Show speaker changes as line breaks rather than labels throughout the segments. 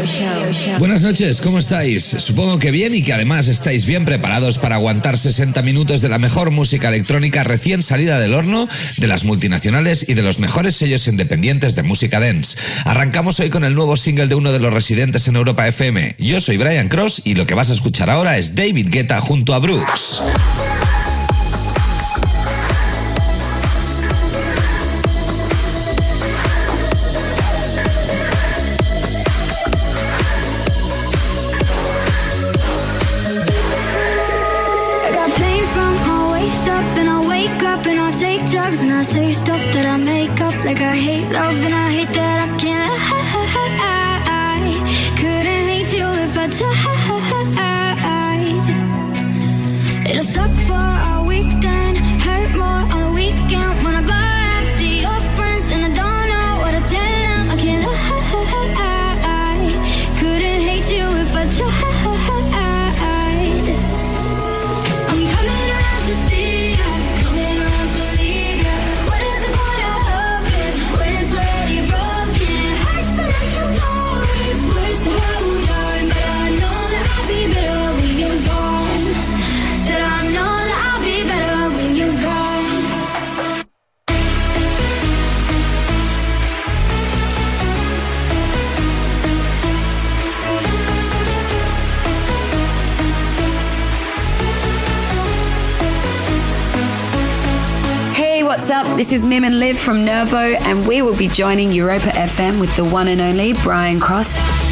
Buenas noches, ¿cómo estáis? Supongo que bien y que además estáis bien preparados para aguantar 60 minutos de la mejor música electrónica recién salida del horno, de las multinacionales y de los mejores sellos independientes de música dance. Arrancamos hoy con el nuevo single de uno de los residentes en Europa FM. Yo soy Brian Cross y lo que vas a escuchar ahora es David Guetta junto a Brooks.
And I say stuff that I make up, like I hate love and I hate that I can't. I couldn't hate you if I tried. It'll suck for a weekend, hurt more on the weekend. When I go out, see your friends and I don't know what to tell them. I can't lie, couldn't hate you if I tried. I'm coming around to see you.
What's up? This is Mim and Liv from Nervo, and we will be joining Europa FM with the one and only Brian Cross.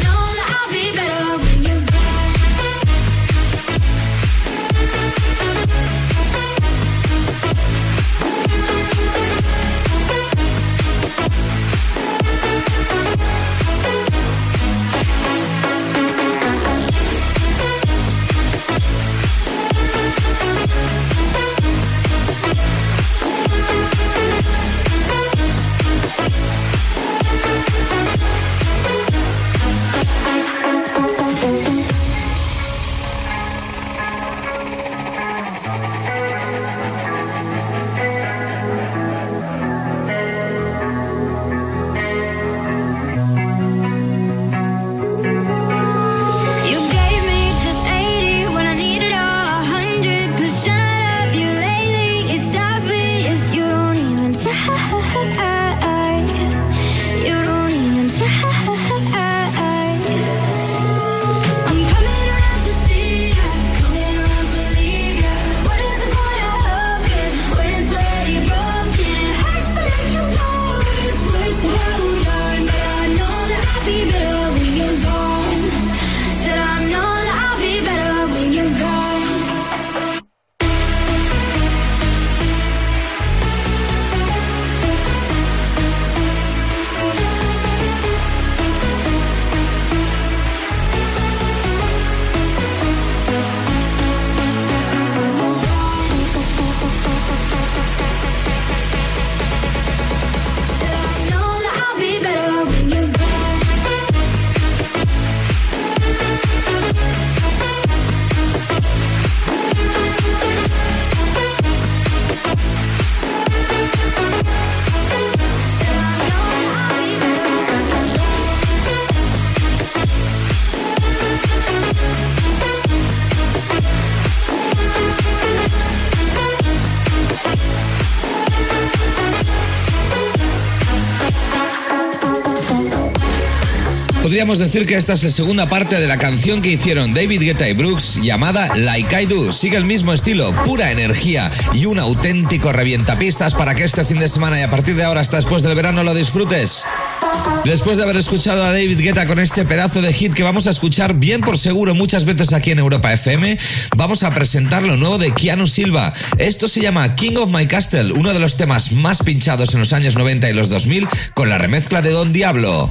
Podríamos decir que esta es la segunda parte de la canción que hicieron David Guetta y Brooks llamada Like I Do. Sigue el mismo estilo, pura energía y un auténtico revientapistas para que este fin de semana y a partir de ahora hasta después del verano lo disfrutes. Después de haber escuchado a David Guetta con este pedazo de hit que vamos a escuchar bien por seguro muchas veces aquí en Europa FM, vamos a presentar lo nuevo de Keanu Silva. Esto se llama King of My Castle, uno de los temas más pinchados en los años 90 y los 2000 con la remezcla de Don Diablo.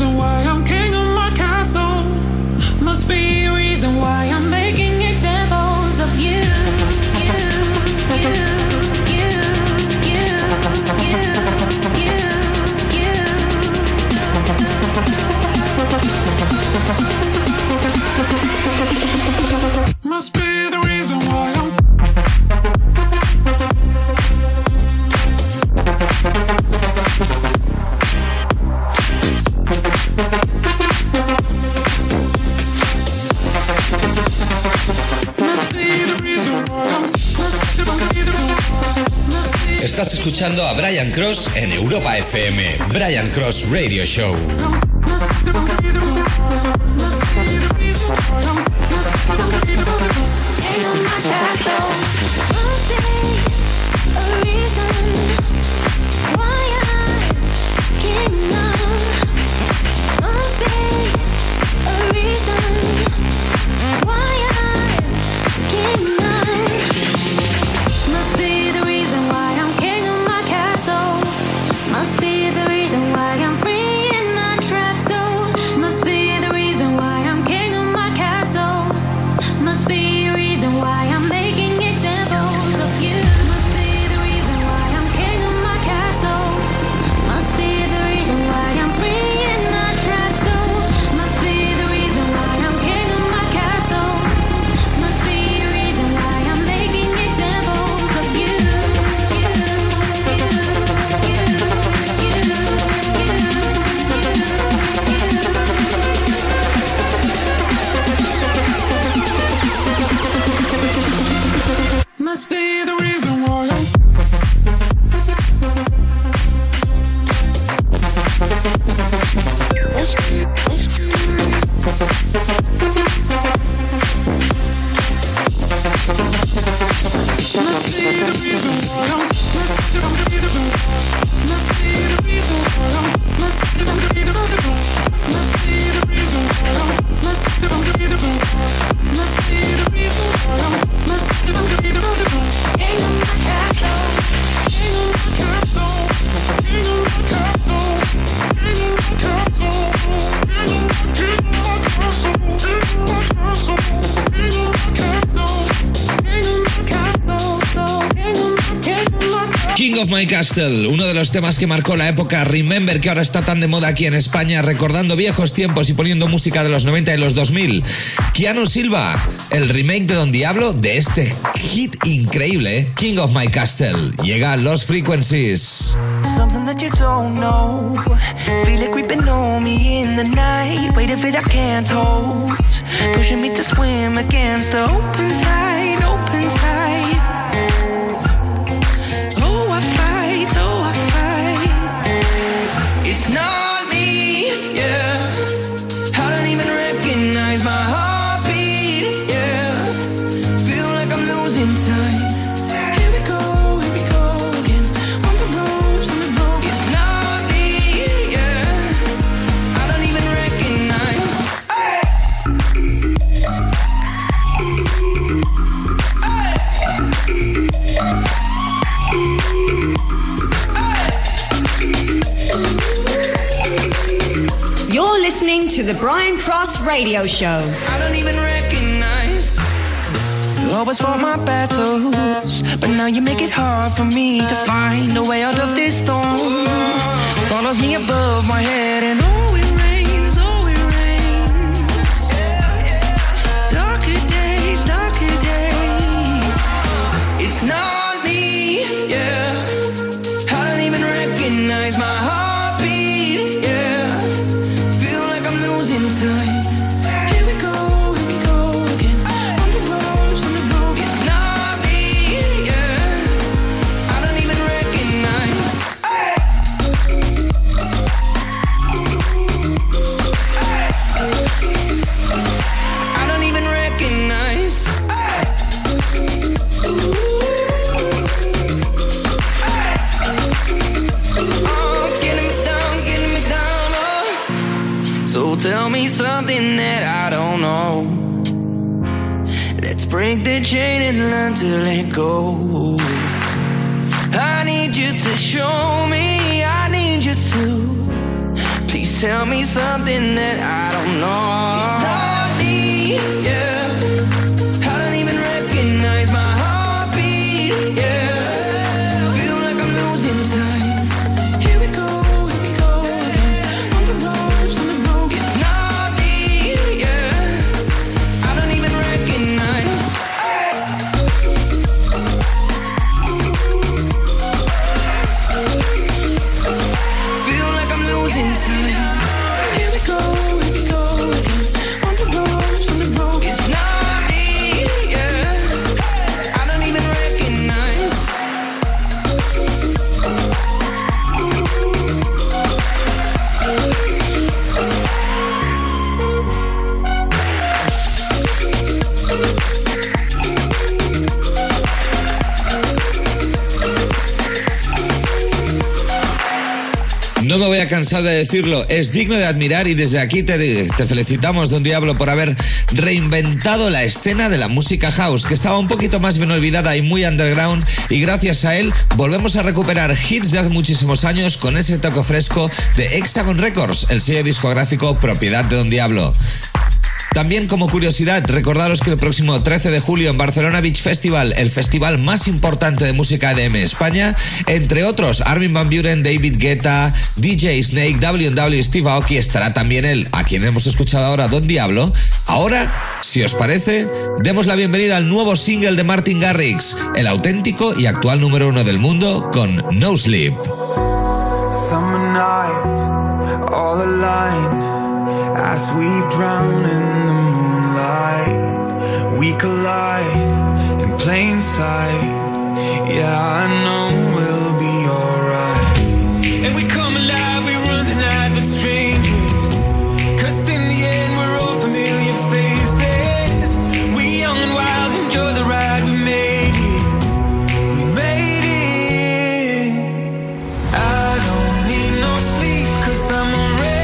Must be the reason why I'm making examples.
escuchando a Brian Cross en Europa FM. Brian Cross Radio Show. King of My Castle, uno de los temas que marcó la época Remember, que ahora está tan de moda aquí en España, recordando viejos tiempos y poniendo música de los 90 y los 2000. Keanu Silva, el remake de Don Diablo de este hit increíble, King of My Castle. Llega a Lost Frequencies.
Something that you don't know. Feel it creeping on me in the night. Weight of it I can't hold. Pushing me to swim against the open tide, open tide. It's not me, yeah. I don't even recognize my heartbeat, yeah. Feel like I'm losing time. Here we go again. On the ropes, on the ropes. It's not me, yeah. I don't even recognize. Hey.
You're listening to the Brian Cross Radio Show.
I don't even recognize. You always fought my battles, but now you make it hard for me to find a way out of this storm. Follows me above my head and oh it rains, oh it rains. Darker days, darker days. It's not me, yeah. I don't even recognize my heart. Time. Here we go again. On the ropes, on the ropes. It's not me, yeah. I don't even recognize. Hey. I don't even recognize. Hey. Oh, getting me down, oh. So tell me something that I don't know. Let's break the chain and learn to let go. I need you to show me, I need you to. Please tell me something that I don't know. It's not me, yeah. I don't even recognize my heartbeat, yeah. Feel like I'm losing time. Here we go again. On the ropes, on the ropes. It's not me, yeah. I don't even recognize. Feel like I'm losing time. Here we go again. On the ropes, on the ropes. It's not me, yeah. I don't even recognize.
No me voy a cansar de decirlo, es digno de admirar y desde aquí te felicitamos, Don Diablo, por haber reinventado la escena de la música house, que estaba un poquito más bien olvidada y muy underground, y gracias a él volvemos a recuperar hits de hace muchísimos años con ese toque fresco de Hexagon Records, el sello discográfico propiedad de Don Diablo. También como curiosidad, recordaros que el próximo 13 de julio en Barcelona Beach Festival, el festival más importante de música EDM España, entre otros Armin van Buuren, David Guetta, DJ Snake, W&W, Steve Aoki, estará también él, a quien hemos escuchado ahora, Don Diablo. Ahora, si os parece, demos la bienvenida al nuevo single de Martin Garrix, el auténtico y actual número 1 del mundo con No Sleep.
Summer nights, all aligned. As we drown in the moonlight, we collide in plain sight. Yeah, I know we'll be alright. And we come alive, we run the night with strangers. 'Cause in the end we're all familiar faces. We young and wild, enjoy the ride, we made it. We made it. I don't need no sleep, 'cause I'm already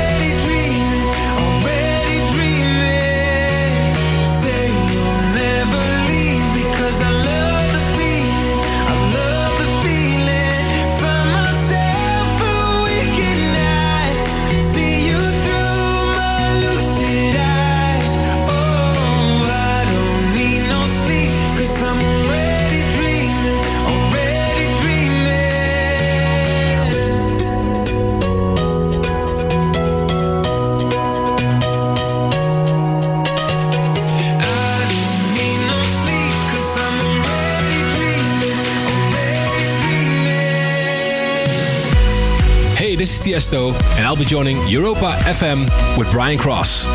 This is Tiesto, and I'll be joining Europa FM with Brian Cross.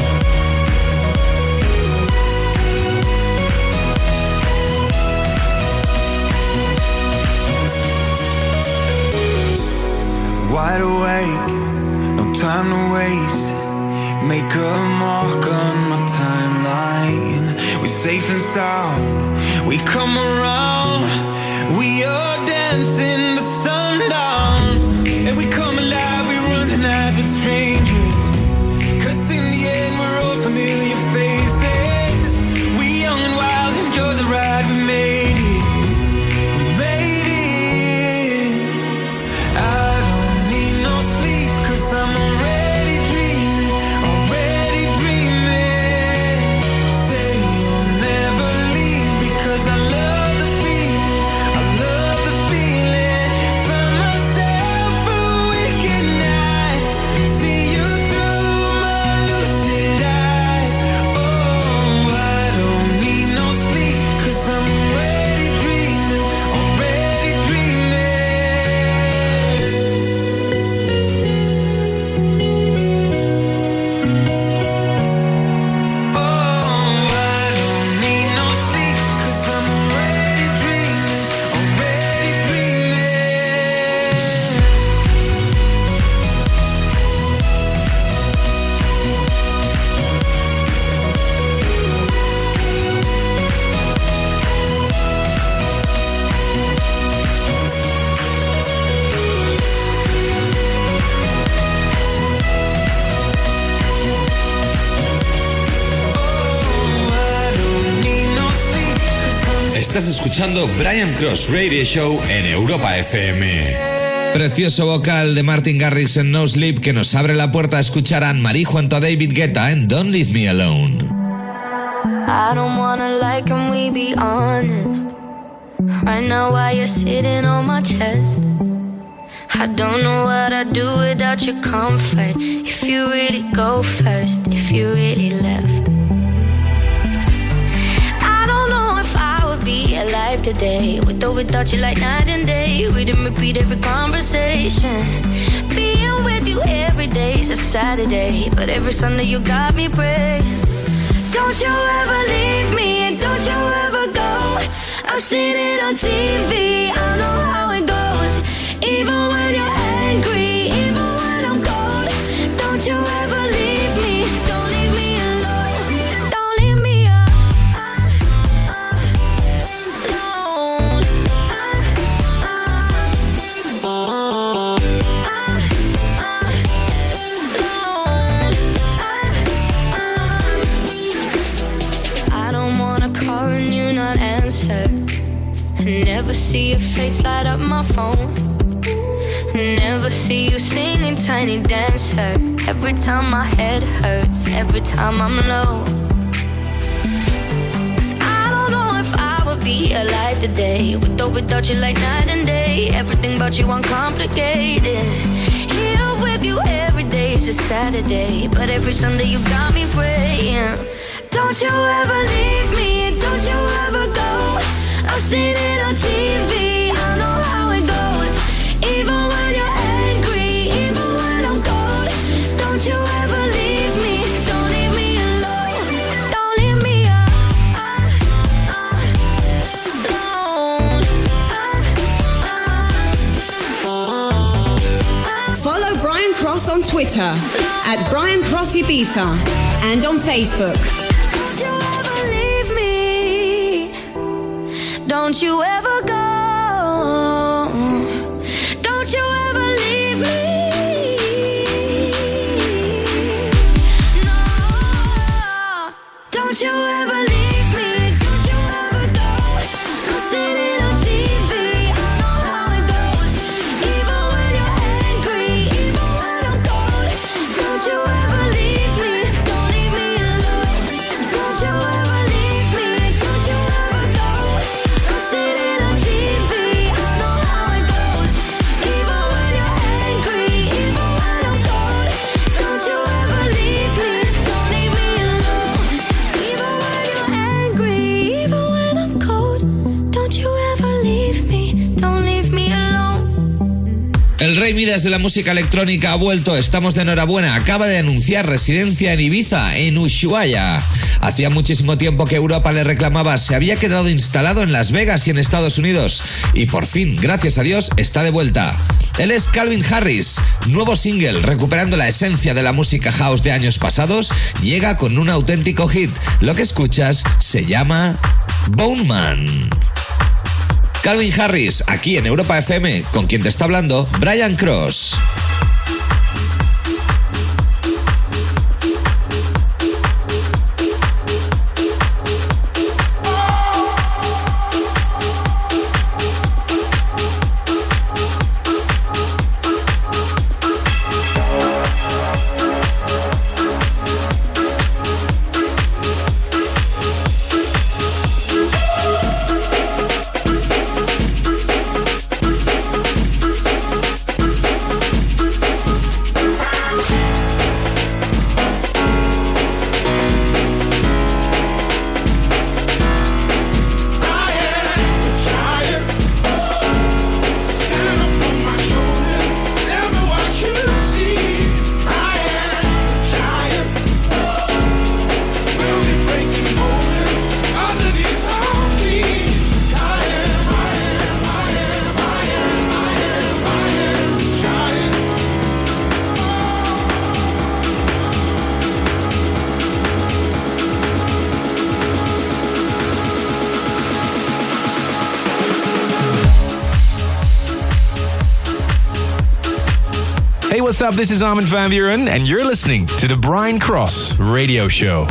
Wide awake, no time to waste. Make a mark on my timeline. We're safe and sound, we come around. We are dancing the sundown. And we come alive, we run the night with strangers. 'Cause in the end we're all familiar faces. We young and wild, enjoy the ride, we made it. We made it. I don't need no sleep, 'cause I'm already dreaming, already dreaming. Say you'll never leave, because I love the feeling, I love the feeling. Find myself a wicked night, see you through my lucid eyes. Oh, I don't need no sleep, 'cause I'm already dreaming, already dreaming. Oh, I don't need no sleep, 'cause I'm already dreaming, already dreaming.
Estás escuchando Brian Cross Radio Show en Europa FM. Precioso vocal de Martin Garrix en No Sleep que nos abre la puerta a escuchar a Anne-Marie junto a David Guetta en Don't Leave Me Alone.
I don't wanna lie, can we be honest? Right now while you're sitting on my chest, I don't know what I'd do without your comfort. If you really go first, if you really left, I don't know if I would be alive today, with or without you, like night and day. We didn't repeat every conversation. Being with you every day is a Saturday, but every Sunday you got me praying. Don't you ever leave me, and don't you ever go. I've seen it on TV, I know how it goes. Even when you're angry, even when I'm cold, don't you ever leave me, don't leave me alone. Don't leave me alone. Never see your face light up my phone. Never see you singing Tiny Dancer. Every time my head hurts, every time I'm low. 'Cause I don't know if I would be alive today, with or without you like night and day. Everything about you uncomplicated. Here with you every day is a Saturday, but every Sunday you got me praying. Don't you ever leave me, don't you ever go. I've seen it on TV, I know how it goes. Even when you're angry, even when I'm cold. Don't you ever leave me, don't leave me alone. Don't leave me alone.
Follow Brian Cross on Twitter at Brian Cross Ibiza and on Facebook.
Don't you ever leave me, don't you ever go. Don't you ever leave me. No, don't you ever leave me, don't you ever go. I've seen it on TV, I know how it goes. Even when you're angry, even when I'm cold. Don't you ever leave me, don't leave me alone. Don't you ever leave me, don't you ever go. I've seen it on TV, I know how it goes. Even when you're angry, even when I'm cold. Don't you ever leave me, don't leave me alone. Even when you're angry, even when I'm cold. Don't you ever leave me, don't leave me alone.
El Rey Midas de la música electrónica ha vuelto, estamos de enhorabuena, acaba de anunciar residencia en Ibiza, en Ushuaia. Hacía muchísimo tiempo que Europa le reclamaba, se había quedado instalado en Las Vegas y en Estados Unidos, y por fin, gracias a Dios, está de vuelta. Él es Calvin Harris, nuevo single, recuperando la esencia de la música house de años pasados, llega con un auténtico hit. Lo que escuchas se llama Bone Man. Calvin Harris, aquí en Europa FM, con quien te está hablando, Brian Cross.
Hey, what's up? This is Armin van Buuren, and you're listening to the Brian Cross Radio Show.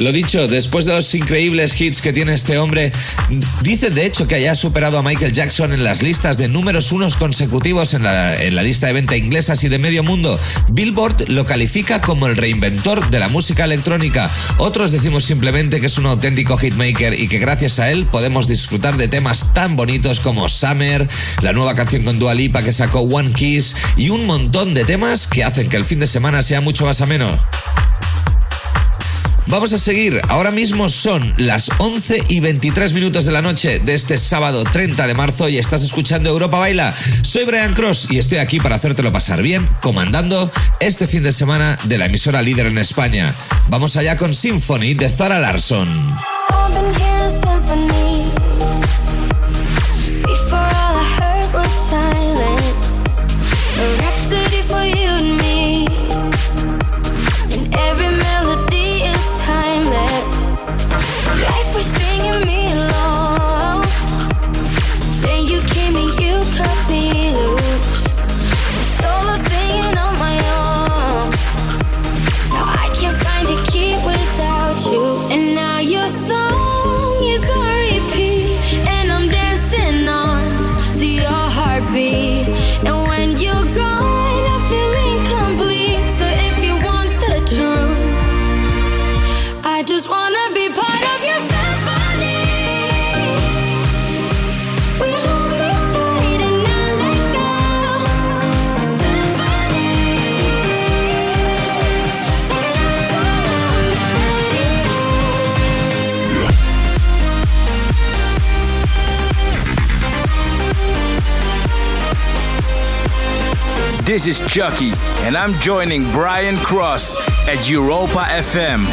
Lo dicho, después de los increíbles hits que tiene este hombre, dice de hecho que haya superado a Michael Jackson en las listas de números unos consecutivos en la lista de venta inglesas y de medio mundo. Billboard lo califica como el reinventor de la música electrónica. Otros decimos simplemente que es un auténtico hitmaker y que gracias a él podemos disfrutar de temas tan bonitos como Summer, la nueva canción con Dua Lipa que sacó One Kiss y un montón de temas que hacen que el fin de semana sea mucho más ameno. Vamos a seguir, ahora mismo son las 11:23 de la noche de este sábado 30 de marzo y estás escuchando Europa Baila. Soy Brian Cross y estoy aquí para hacértelo pasar bien, comandando este fin de semana de la emisora líder en España. Vamos allá con Symphony de Zara Larsson.
Life was stringing me along. Then you came and you cut me loose. Solo singing on my own. Now I can't find a key without you. And now your song is on repeat, and I'm dancing on to your heartbeat. And when you're gone, I feel incomplete. So if you want the truth, I just wanna be part of your symphony. We hold me tight and not let go. Symphony. Like a love song on the
radio. This is Chucky, and I'm joining Brian Cross at Europa FM.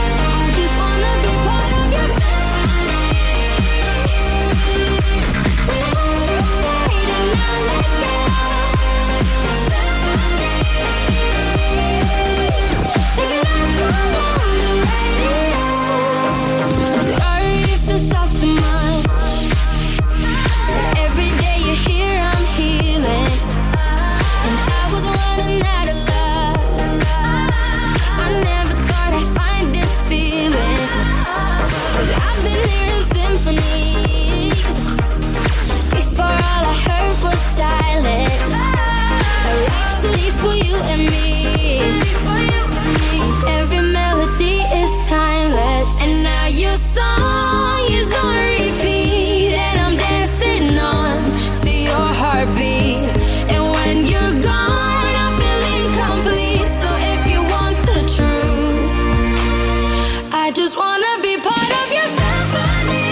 For you and me, every melody is timeless, and now your song is on repeat, and I'm dancing on to your heartbeat. And when you're gone, I feel incomplete. So if you want the truth, I just wanna be part of your symphony.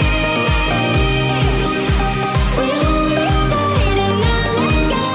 We hold me tight and not let go.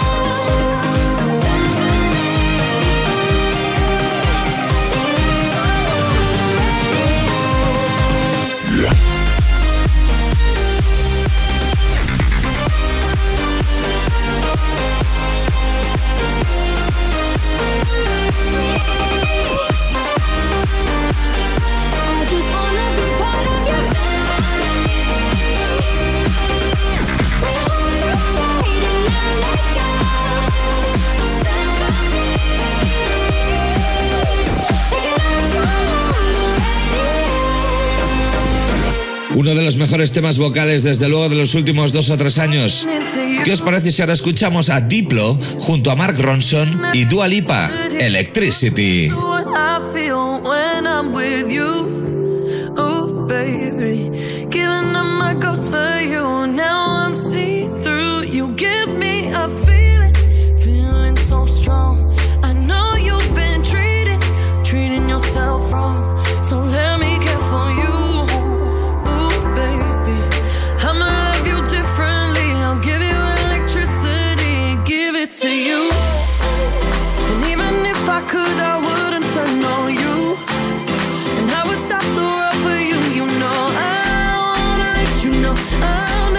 Uno de los mejores temas vocales, desde luego, de los últimos 2 o 3 años. ¿Qué os parece si ahora escuchamos a Diplo junto a Mark Ronson y Dua Lipa, Electricity?
I wanna let you know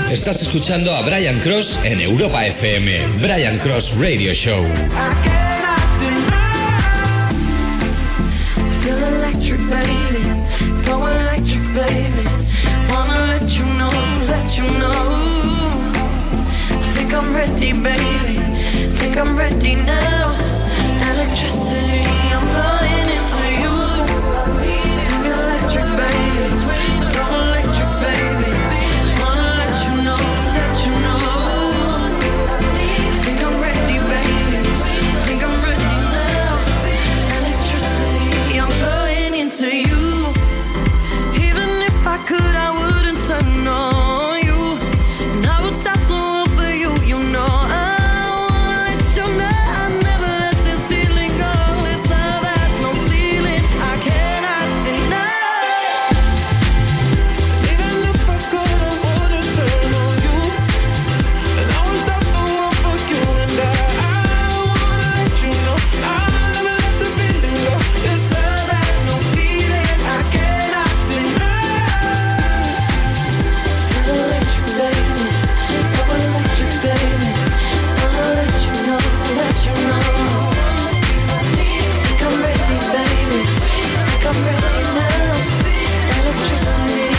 Estás escuchando a Brian Cross en Europa FM. Brian Cross Radio Show.
Feel electric, baby. So electric, baby. Wanna let you know, let you know. I think I'm ready, baby. Think I'm ready now. Electricity, I'm flying into you. Think electric, baby. So electric, baby. Wanna let you know, let you know. Think I'm ready, baby. Think I'm ready now. Electricity, I'm flying into you. Even if I could, I wouldn't turn on you. And I would stop the world for you, you know. I wanna let you know I never let this feeling go. This love has no ceiling, I cannot deny. Even if I could, I wouldn't turn on you. And I would stop the world for you. And I wanna let you know I never let the feeling go. This love has no feeling, I cannot deny. So electric, baby. So electric, baby. Wanna let you know, let you know. Think I'm ready, baby. Think I'm ready now. Electricity.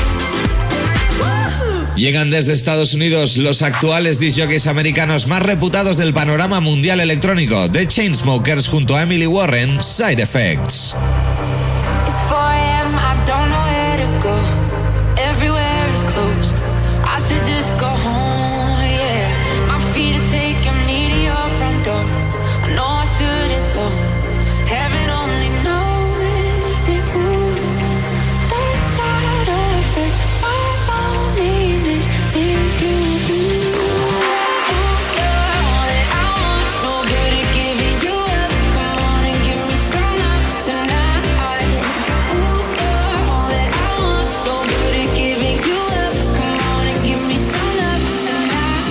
Llegan desde Estados Unidos los actuales disc jockeys americanos más reputados del panorama mundial electrónico, The Chainsmokers junto a Emily Warren, Side Effects.
It's 4 a.m., I don't know where to go. Everywhere is closed. I should just go home, yeah. My feet are taking me to your front door. I know I shouldn't though. Heaven only knows the side effects. My loneliness is you. All that I want, no good at giving you up. Come on and give me some love tonight. All that I want, no good at giving you up. Come on and give me some love tonight.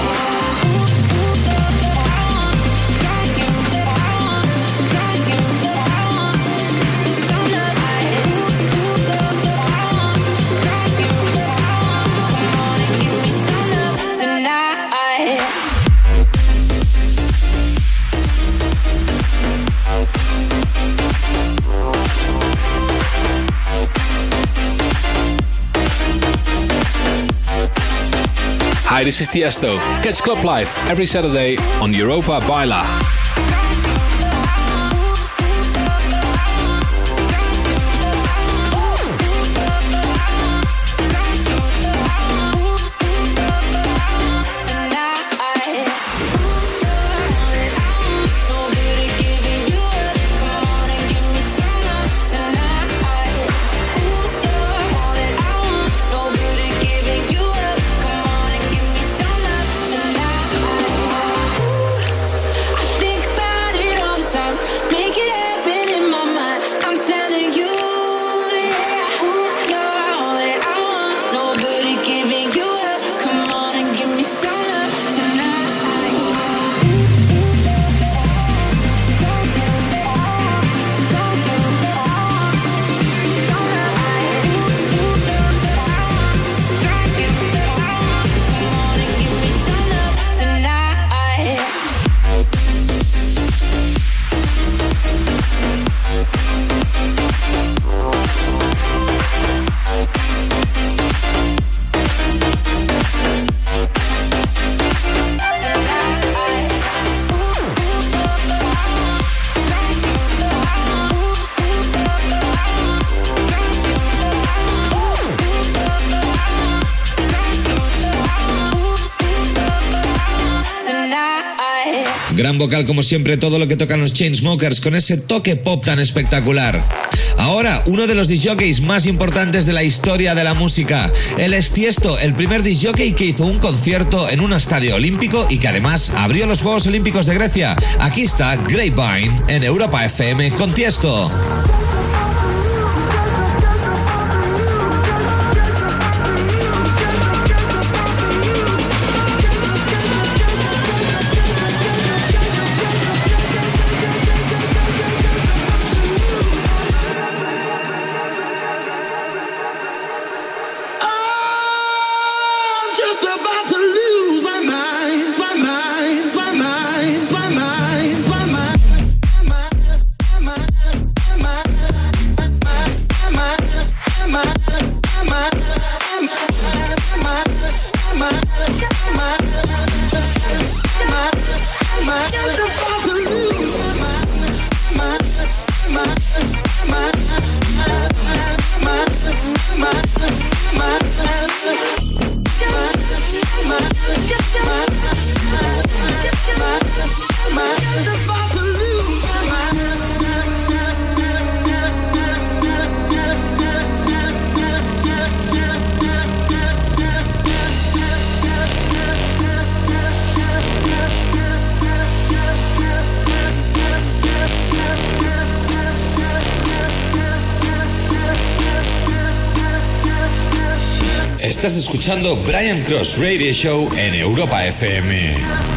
Don't give me what I want. Don't give me what I want. Don't love I Don't give me what I want. Come on and give me some love tonight.
Hi, this is Tiesto. Catch Club Live every Saturday on Europa Baila.
Gran vocal como siempre todo lo que tocan los Chainsmokers con ese toque pop tan espectacular. Ahora, uno de los disc jockeys más importantes de la historia de la música. Él es Tiesto, el primer disc jockey que hizo un concierto en un estadio olímpico y que además abrió los Juegos Olímpicos de Grecia. Aquí está Grapevine en Europa FM con Tiesto.
Just a
Estás escuchando Brian Cross Radio Show en Europa FM.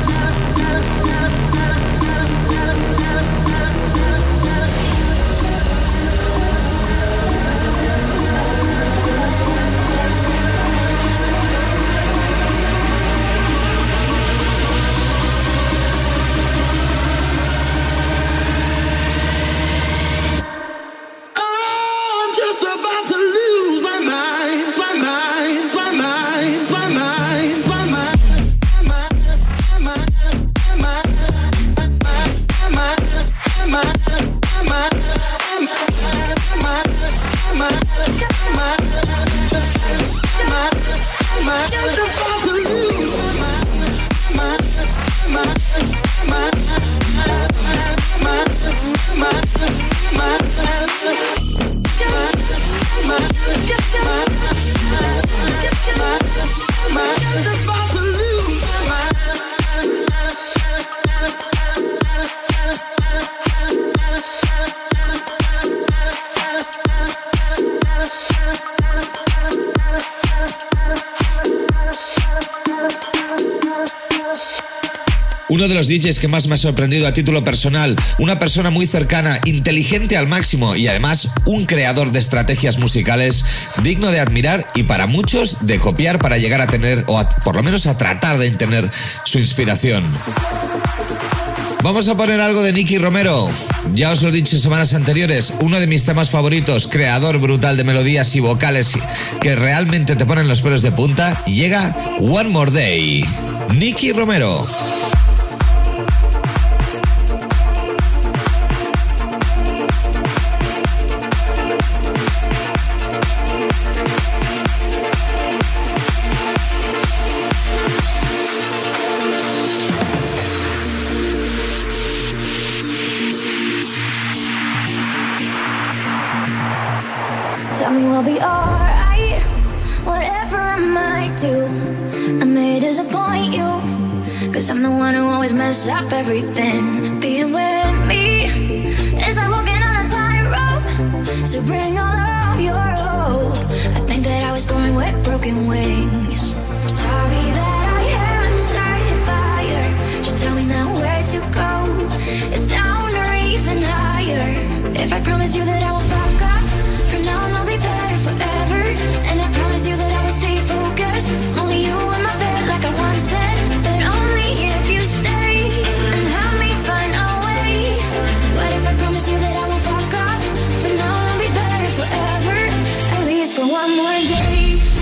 Uno de los DJs que más me ha sorprendido a título personal, una persona muy cercana, inteligente al máximo y además un creador de estrategias musicales digno de admirar y para muchos de copiar para llegar a tener, o por lo menos a tratar de tener su inspiración. Vamos a poner algo de Nicky Romero. Ya os lo he dicho en semanas anteriores, uno de mis temas favoritos, creador brutal de melodías y vocales que realmente te ponen los pelos de punta, y llega One More Day. Nicky Romero.
Tell me we'll be alright, whatever I might do. I may disappoint you, cause I'm the one who always mess up everything. Being with me is like walking on a tightrope, so bring all of your hope. I think that I was born with broken wings. I'm sorry that I had to start a fire. Just tell me now where to go. It's down or even higher. If I promise you that I won't fuck up, from now on I'll be better forever. And I promise you that I will stay focused. Only you in my bed like I once said. But only if you stay and help me find a way. What if I promise you that I won't fuck up? From now on I'll be better forever. At least for one more day.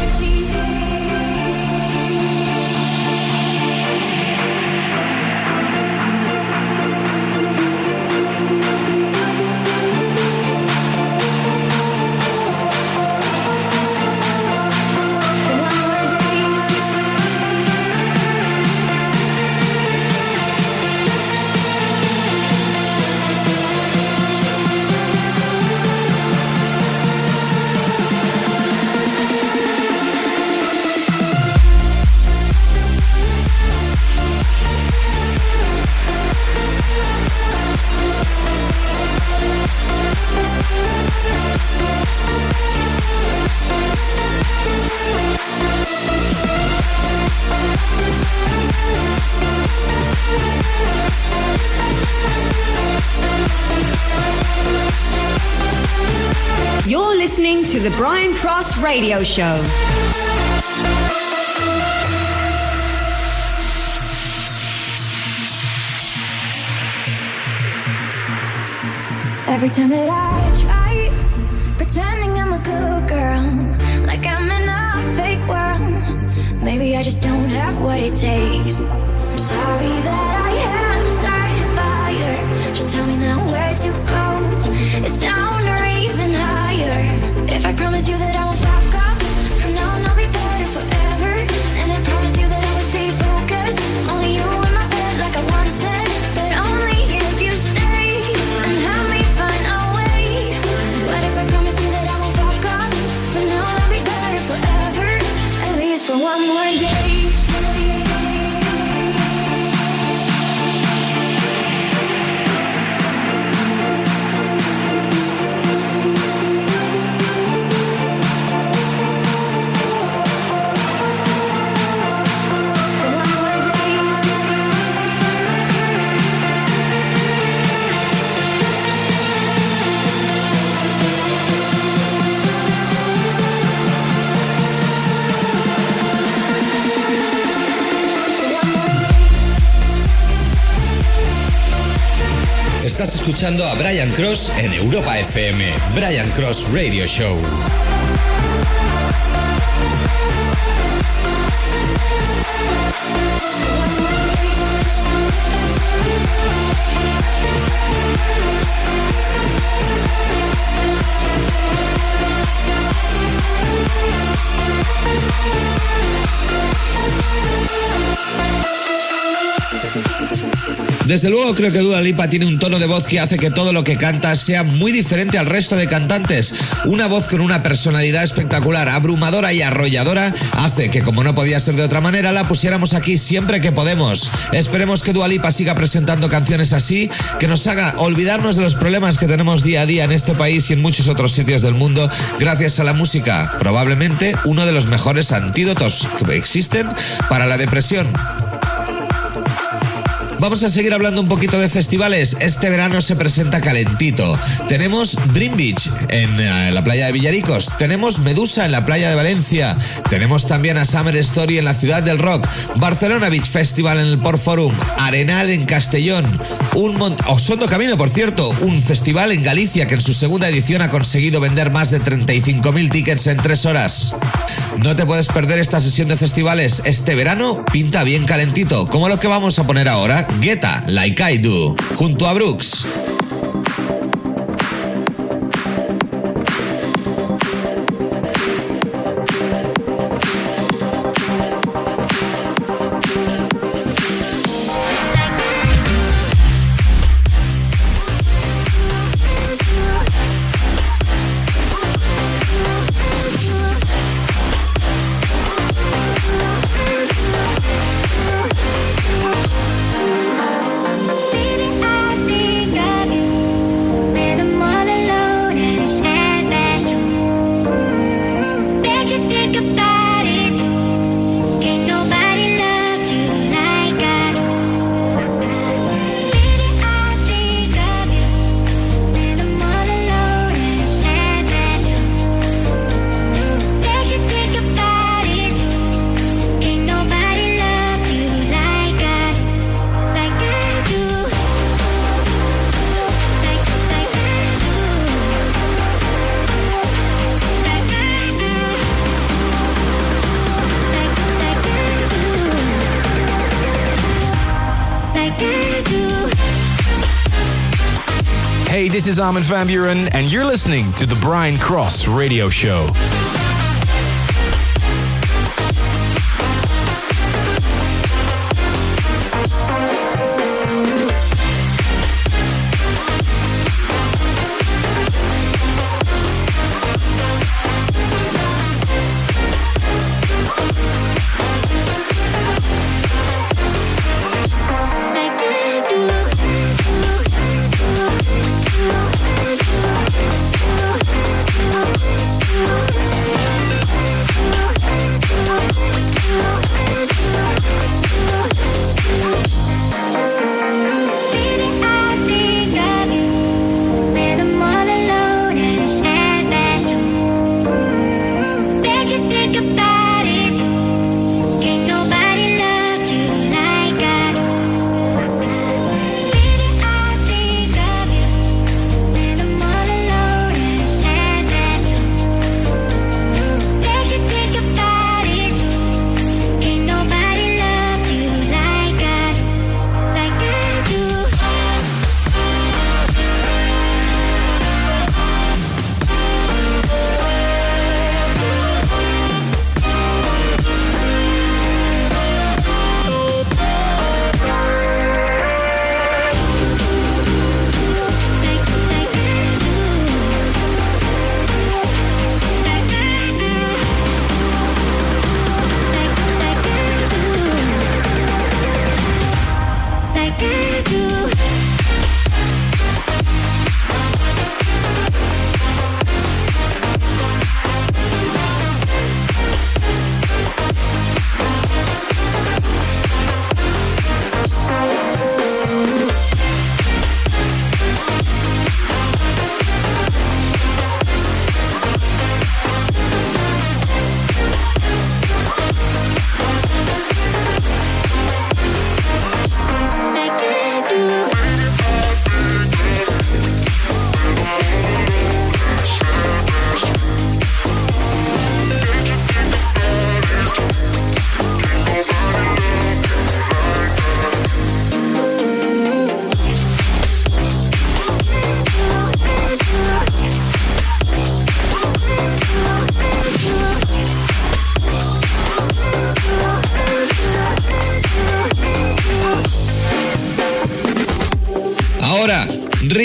You're listening to the Brian Cross Radio Show.
Every time that I try pretending I'm a good girl, like I'm in a fake world, maybe I just don't have what it takes. I'm sorry that I had to start a fire. Just tell me now where to go. It's down or even higher. If I promise you that I won't fuck up from now on, I'll be better forever. And I promise you that I will stay focused. Only you in my bed like I once said, but only if you stay and help me find a way. What if I promise you that I won't fuck up from now on, I'll be better forever, at least for one more day.
Estás escuchando a Brian Cross en Europa FM. Brian Cross Radio Show. Desde luego creo que Dua Lipa tiene un tono de voz que hace que todo lo que canta sea muy diferente al resto de cantantes. Una voz con una personalidad espectacular, abrumadora y arrolladora, hace que, como no podía ser de otra manera, la pusiéramos aquí siempre que podemos. Esperemos que Dua Lipa siga presentando canciones así, que nos haga olvidarnos de los problemas que tenemos día a día en este país y en muchos otros sitios del mundo, gracias a la música. Probablemente uno de los mejores antídotos que existen para la depresión. Vamos a seguir hablando un poquito de festivales. Este verano se presenta calentito. Tenemos Dream Beach en la playa de Villaricos. Tenemos Medusa en la playa de Valencia. Tenemos también a Summer Story en la Ciudad del Rock. Barcelona Beach Festival en el Port Forum. Arenal en Castellón. Osondo Camino, por cierto, un festival en Galicia que en su segunda edición ha conseguido vender más de 35.000 tickets en 3 horas. No te puedes perder esta sesión de festivales. Este verano pinta bien calentito, como lo que vamos a poner ahora. Guetta, Like I Do, junto a Brooks.
Hey, this is Armin van Buuren, and you're listening to the Brian Cross Radio Show.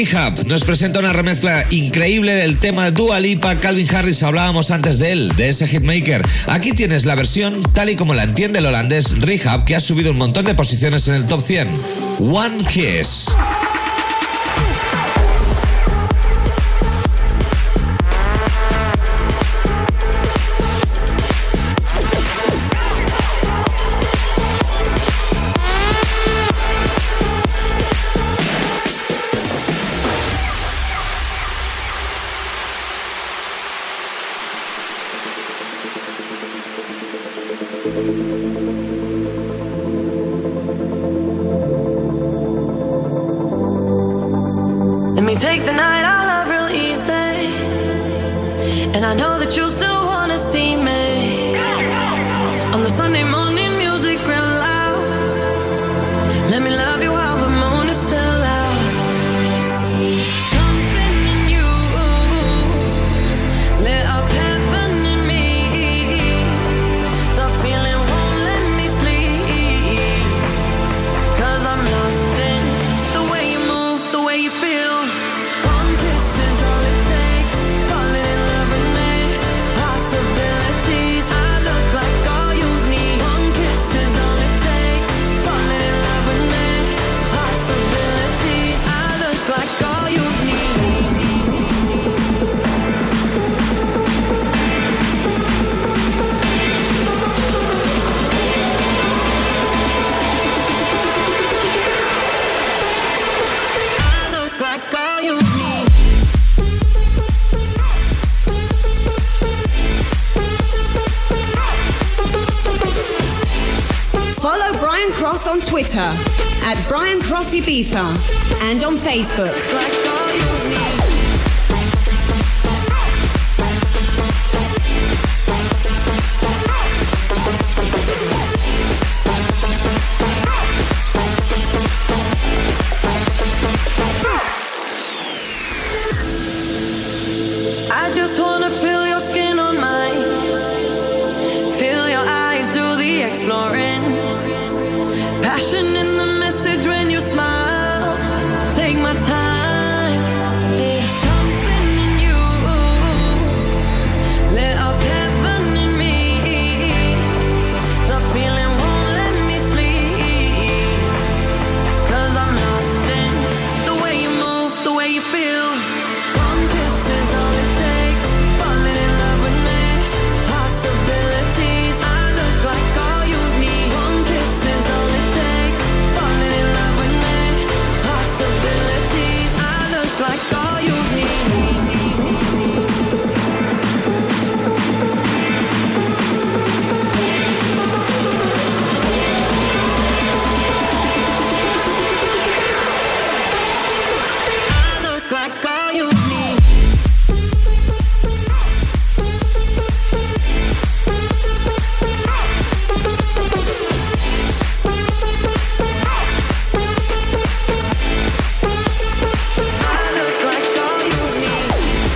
Rehab nos presenta una remezcla increíble del tema Dua Lipa, Calvin Harris, hablábamos antes de él, de ese hitmaker. Aquí tienes la versión tal y como la entiende el holandés Rehab, que ha subido un montón de posiciones en el top 100. One Kiss.
Let me take the night out love real easy, and I know that you still wanna see me on the Sunday morning music real loud. Let me love you while the moon is still out. Something in you lit up heaven in me. The feeling won't let me sleep, 'cause I'm lost in the way you move, the way you feel.
On Twitter at Brian Cross Ibiza and on Facebook.
I just wanna feel your skin on mine, feel your eyes do the exploring. Passion in the message when you smile. Take my time. Something in you lit up heaven in me. The feeling won't let me sleep, 'cause I'm lost in the way you move, the way you feel. One kiss is all it takes. Falling in love with me. Possibilities. I look like all you need. One kiss is all it takes. Falling in love with me. Possibilities. I look like all you need. I look like all you need. I look like all you need.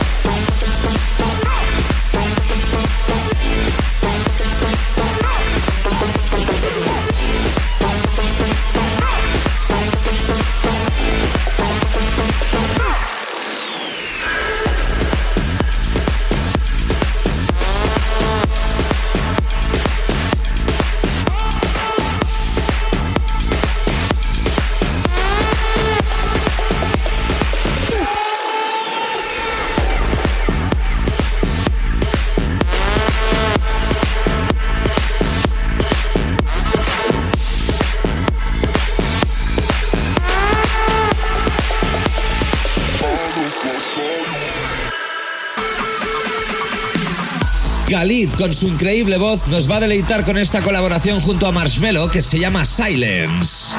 Khalid, con su increíble voz, nos va a deleitar con esta colaboración junto a Marshmello que se llama Silence.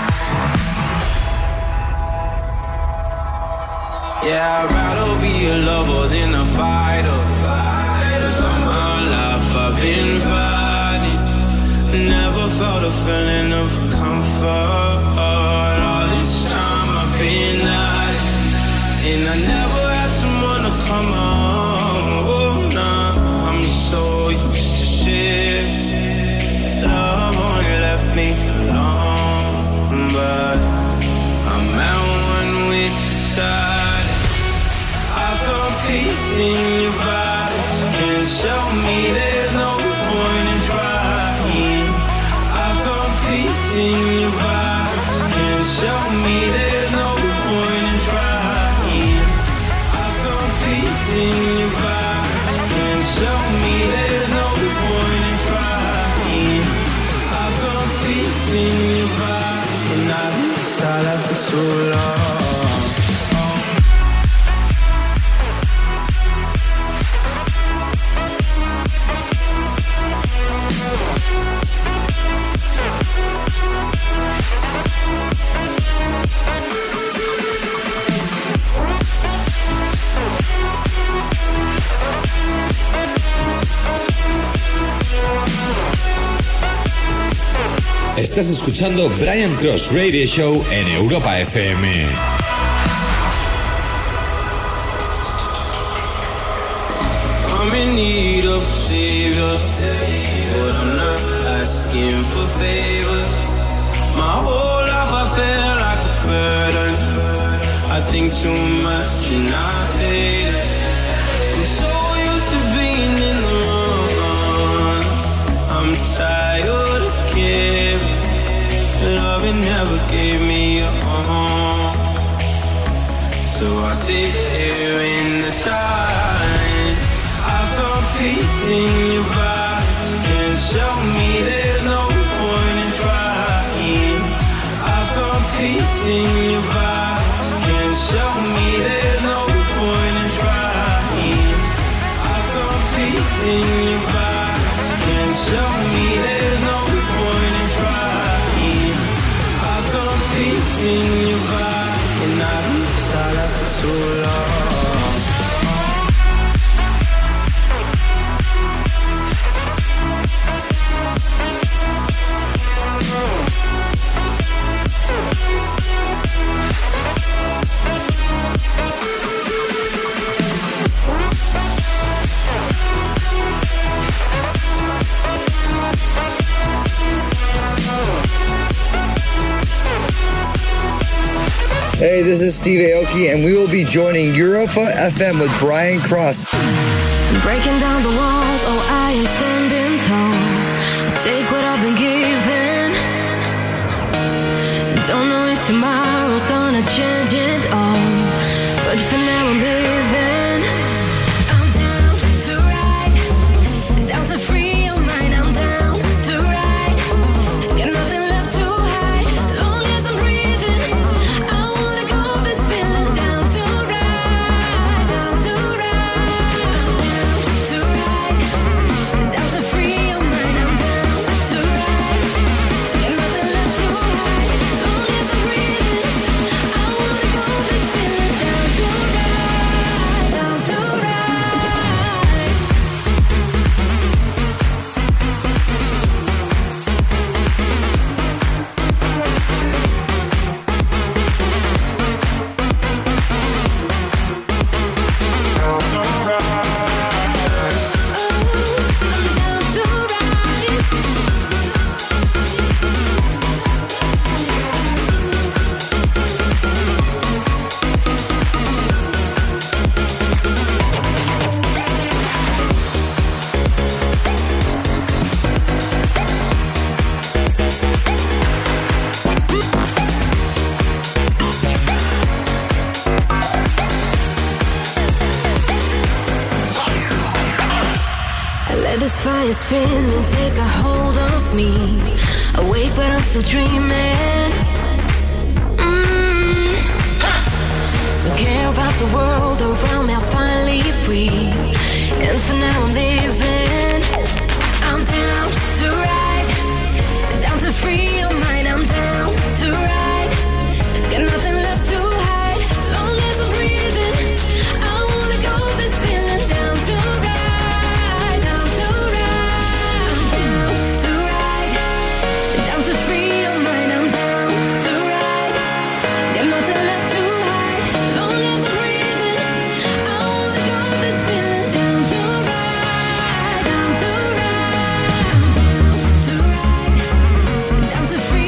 Yeah, I'd rather be a lover than a fighter. 'Cause all my life I've been fighting. Never felt a feeling of comfort. All this time I've been hiding, and I never had someone to come on. Oh, nah, I'm so used to shit. Love only left me alone, but I'm at one with the side. in your eyes. Can't show me there's no point in trying. I found peace in your eyes. Can't show me there's no point in trying. I found peace in your eyes. Can't show me there's no point in trying. I found peace in your eyes, and I've been silent for too long.
Estás escuchando Brian Cross Radio Show en Europa FM.
I'm in need of a savior, but I'm not asking for favors. My whole life I feel like a burden. I think too much and I hate it. I'm so used to being in the wrong. I'm tired of caring. Love it never gave me a home. So I sit here in the silence. I found peace in your eyes. Can't show me there's no point in trying. I found peace in your eyes. Can't show me there's no point in trying. I found peace in your eyes. Can't show me there's no point in trying. I found peace in your eyes, and I've been silent for too long.
Hey, this is Steve Aoki, and we will be joining Europa FM with Brian Cross.
Breaking down the walls, oh, I am standing tall. I take what I've been given. Don't know if tomorrow's gonna change it all, but for now I'm living. I'm down to ride, down to free your mind. I'm down to ride, got nothing left to hide. As long as I'm breathing, I won't let go of this feeling. Down to ride, down to ride. Down to ride, down to free your mind. I'm down to ride, got nothing left to hide. As long as I'm breathing, I won't let go of this feeling. Down to ride, down to ride. I let this fire spin and take a hold of me. Awake but I'm still dreaming. Don't care about the world around me, I finally breathe. And for now I'm living. I'm down to ride, down to free your mind. I'm down to ride, got nothing left to hide. As long as I'm breathing, I won't let go of this feeling. Down to ride, down to ride. Down to ride, down to free your mind. I'm down to ride, got nothing left to hide. As long as I'm breathing, I won't let go of this feeling. Down to ride, down to ride. Down to ride, down to free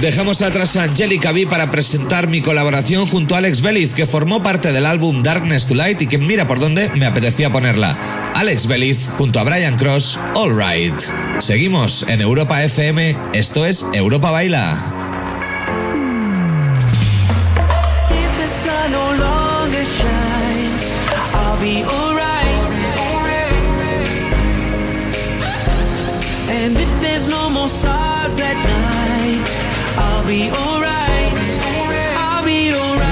Dejamos atrás a Angelica B para presentar mi colaboración junto a Alex Beliz, que formó parte del álbum Darkness to Light y que mira por dónde me apetecía ponerla. Alex Beliz junto a Brian Cross, All Right. Seguimos en Europa FM, esto es Europa Baila.
If the sun no longer shines, I'll be alright. And if there's no more stars at night, I'll be alright. I'll be alright.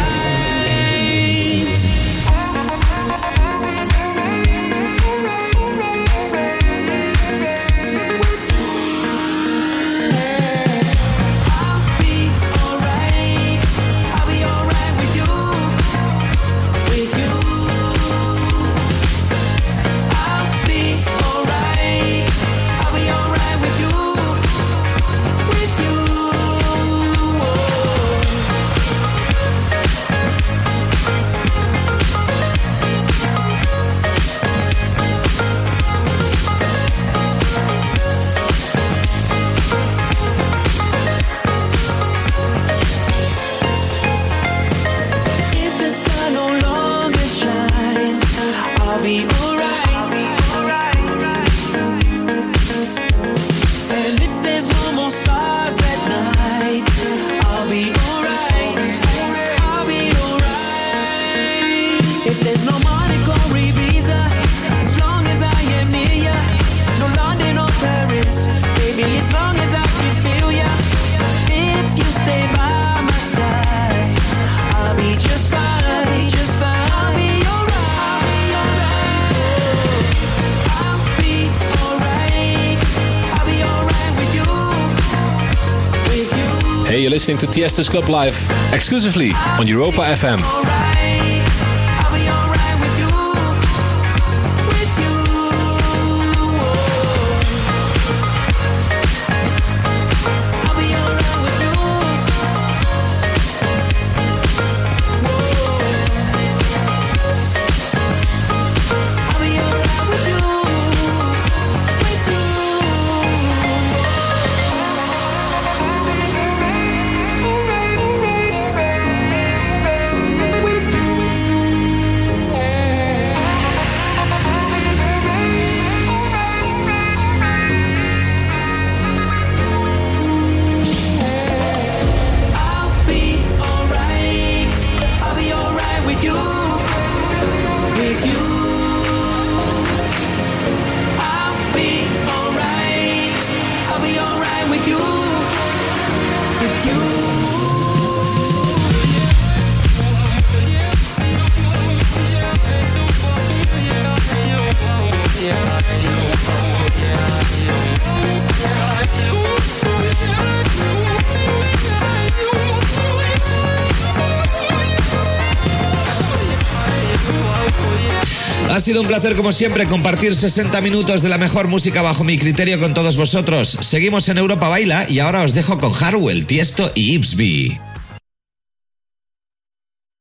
Hey, you're listening to Tiesto's Club Live, exclusively on Europa FM.
Ha sido un placer como siempre compartir 60 minutos de la mejor música bajo mi criterio con todos vosotros. Seguimos en Europa Baila y ahora os dejo con Harwell, Tiesto y Ipsby.